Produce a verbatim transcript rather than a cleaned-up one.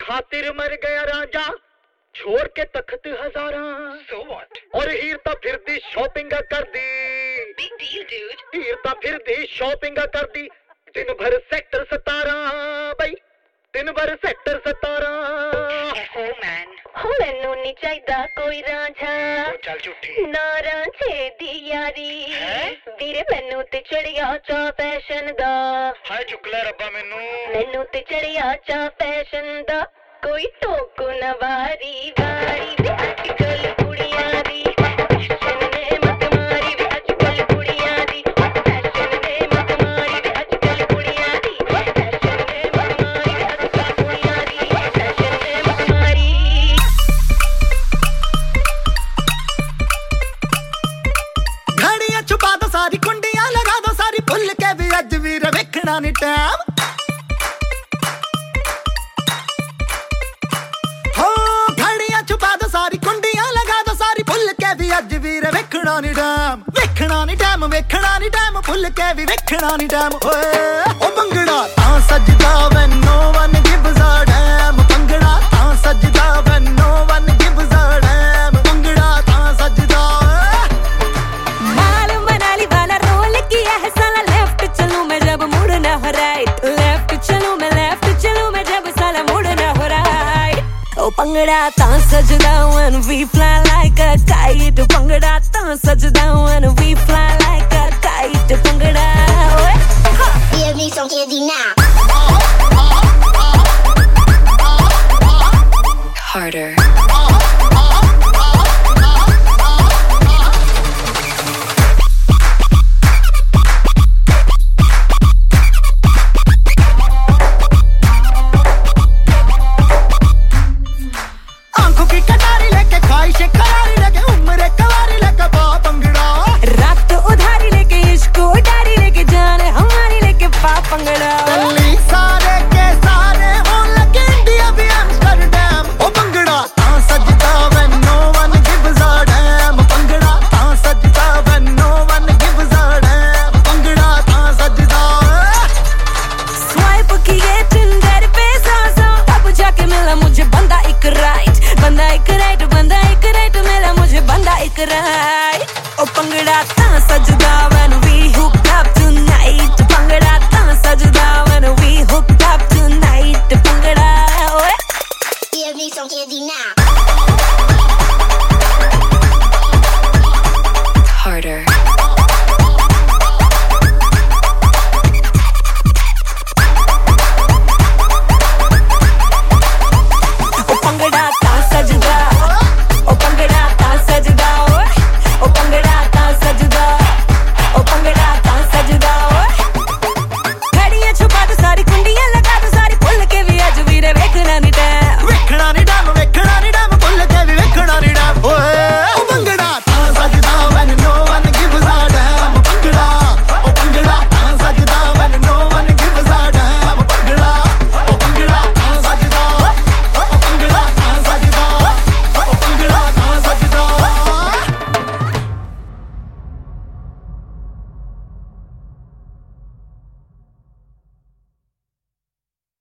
खातिर मर गया राजा छोड़ के तख्त हजारा। So what? और हीर ता फिर दी शॉपिंग कर दी। Big deal, dude. हीर ता फिर दी शॉपिंग कर दी। दिन भर सेक्टर सतारा बई दिन भर सेक्टर सतारा। Oh man. हो मैनू नहीं चाहिदा कोई रांझा Oh, चल झूठी। ना रांझे दी यारी हैं? ਵੀਰੇ ਮੈਨੂੰ ਤੇ ਚੜਿਆ ਚਾ ਫੈਸ਼ਨ ਦਾ हाय चुक ले रब्बा मैनू। ਮੈਨੂੰ ਤੇ ਚੜਿਆ ਚਾ ਫੈਸ਼ਨ ਦਾ ਕੋਈ ਟੋਕੋ ਨਾ ਵਾਰੀ ਵਾਰੀ ਵੇ ਅੱਜ ਕੱਲ ਕੁੜੀਆਂ ਦੀ ਫੈਸ਼ਨ ਨੇ ਮਤ ਮਾਰੀ ਵੇ ਅੱਜ ਕੱਲ ਕੁੜੀਆਂ ਦੀ ਫੈਸ਼ਨ ਨੇ ਮਤ ਮਾਰੀ ਵੇ ਅੱਜ ਕੱਲ ਕੁੜੀਆਂ ਦੀ ਫੈਸ਼ਨ ਨੇ ਮਤ ਮਾਰੀ ਵੇ ਅੱਜ ਕੱਲ ਕੁੜੀਆਂ ਦੀ ਫੈਸ਼ਨ ਨੇ ਮਤ ਮਾਰੀ। घड़ियां छुपा दो सारी कुंडियां लगा दो सारी भुल के भी अज वीर वेखना नी टाइम। हो घड़ियां छुपा दो सारी कुंडियां लगा दो सारी भुल के भी अज वीर वेखना नी टाइम। वेखना नी टाइम वेखना नी टाइम भुल के भी वेखना नी टाइम। ओए ओ भंगड़ा तां सजदा when no one gives a damn। Bhangra तां सजदा when no one gives a damn। Bhangra तां सजदा माल मनाली वाला रोल किया है साला लेफ्ट चलूं मैं जब मुड़ना हो राइट लेफ्ट चलूं मैं लेफ्ट चलूं मैं जब साला मुड़ना हो राइट। ओ पंगड़ा तां सजदा when we fly like a kite। पंगड़ा तां सजदा when we fly like a kite। पंगड़ा ओए Give me some candy now. harder